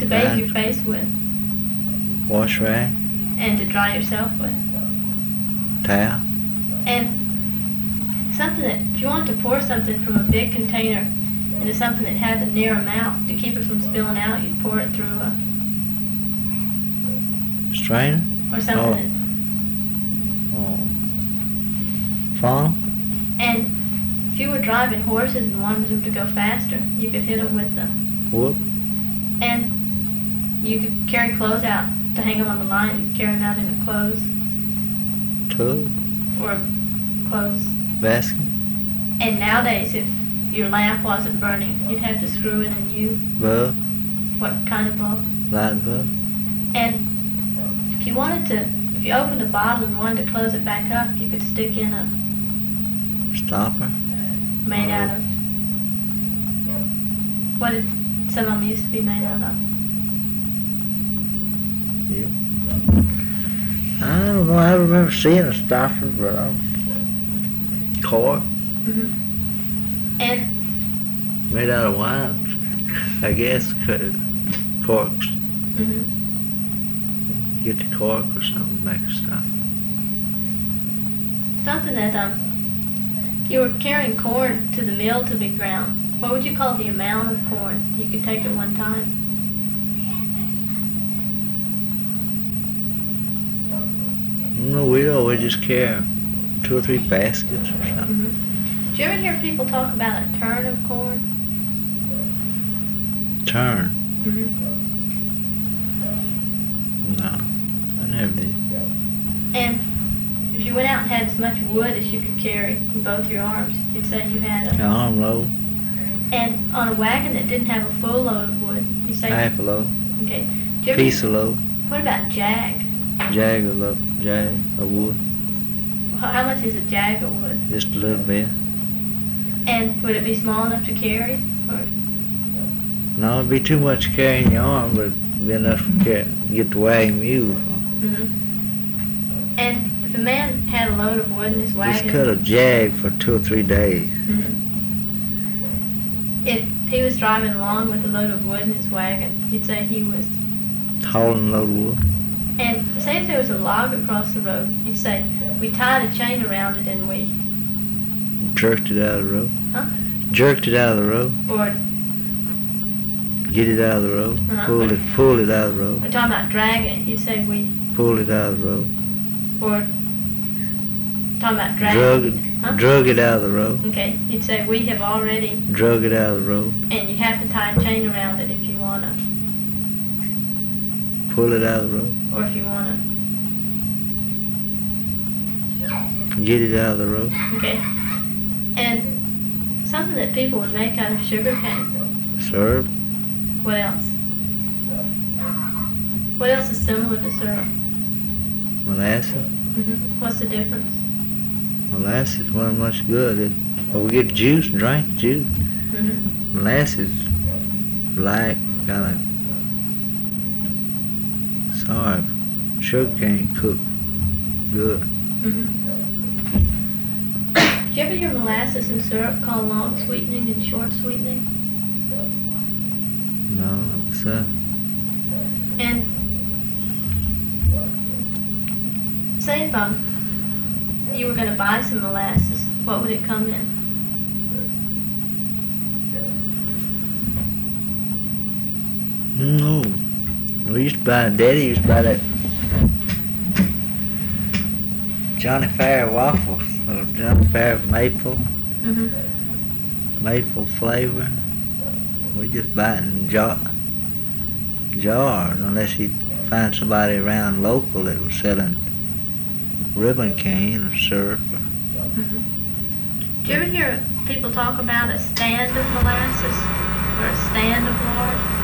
To bathe your face with. Wash rag. And to dry yourself with. Towel. And something that, if you want to pour something from a big container into something that has a narrow mouth, to keep it from spilling out, you'd pour it through a strainer? Or something. Funnel? And if you were driving horses and wanted them to go faster, you could hit them with the whoop. And you could carry clothes out to hang them on the line. You could carry them out in a clothes tub or clothes basket. And nowadays, if your lamp wasn't burning, you'd have to screw in a new bulb. What kind of bulb? Light bulb. And if you opened a bottle and wanted to close it back up, you could stick in a stopper made out of what did some of them used to be made out of? Yeah. I don't know. I remember seeing a stopper, but cork. And made out of wine, I guess. Corks. Get the cork or something, make a stopper. Something that you were carrying corn to the mill to be ground. What would you call the amount of corn you could take at one time? No, we always just carry 2 or 3 baskets or something. Did you ever hear people talk about a turn of corn? Turn? No, I never did. And if you went out and had as much wood as you could carry in both your arms, you'd say you had an arm load. And on a wagon that didn't have a full load of wood, you say half a load. Okay. Piece of load. What about jag? Jag of load. Jag of wood. How much is a jag of wood? Just a little bit. And would it be small enough to carry? Or? No, it'd be too much to carry in your arm, but it'd be enough to get the wagon mule. And if a man had a load of wood in his wagon... Just cut a jag for 2 or 3 days. If he was driving along with a load of wood in his wagon, you'd say he was... hauling a load of wood. And say if there was a log across the road, you'd say, we tied a chain around it and we... jerked it out of the road. Huh? Jerked it out of the road. Or... get it out of the road. Pull it out of the road. We're talking about dragging it. You'd say we... pull it out of the road. Or... talking about dragging it. Drug it out of the road. Okay. You'd say we have already... drug it out of the road. And you have to tie a chain around it if you want to... pull it out of the road. Or if you want to... get it out of the road. Okay. And something that people would make out of sugar cane. Syrup. What else? What else is similar to syrup? Molasses. What's the difference? Molasses wasn't much good. Well, we get juice and drink juice. Molasses, black, kind of sour. Sugar cane cooked good. Did you ever hear molasses and syrup called long sweetening and short sweetening? No, what's that? And say if you were going to buy some molasses, what would it come in? No. We used to buy, Daddy used to buy that Johnny Fair waffles, or Johnny Fair maple, maple flavor. We just buy it in jars, unless you find somebody around local that was selling ribbon cane or syrup. Did you ever hear people talk about a stand of molasses or a stand of lard?